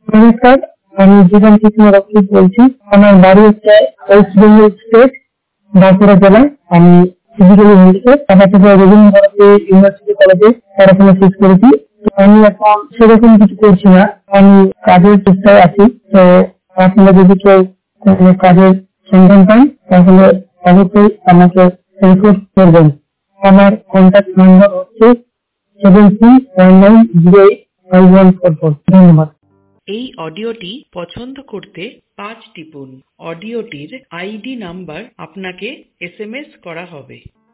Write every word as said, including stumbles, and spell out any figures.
নমস্কার, আমি জীবন কৃষ্ণ রক্ষিত বলছি। আমার বাড়ি হচ্ছে ওয়েস্ট বেঙ্গল স্টেট, বাঁকুড়া জেলা। আমি ফিজিক্যালি হ্যান্ডিক্যাপ, টাটা থেকে রবীন্দ্র ভারতী ইউনিভার্সিটি কলেজে পড়াশোনা শেষ করেছি। তো আমি এখন সেরকম কিছু করছি না, আমি কাজের চেষ্টায় আছি। তো আপনারা যদি কেউ কোনো কাজের সন্ধান পান তাহলে অবশ্যই আমাকে রিপোর্ট করবেন। আমার কন্ট্যাক্ট নাম্বার হচ্ছে seven three one nine zero eight five one four four. ধন্যবাদ। এই অডিওটি পছন্দ করতে পাঁচ টিপুন। অডিওটির আইডি নাম্বার আপনাকে এসএমএস করা হবে।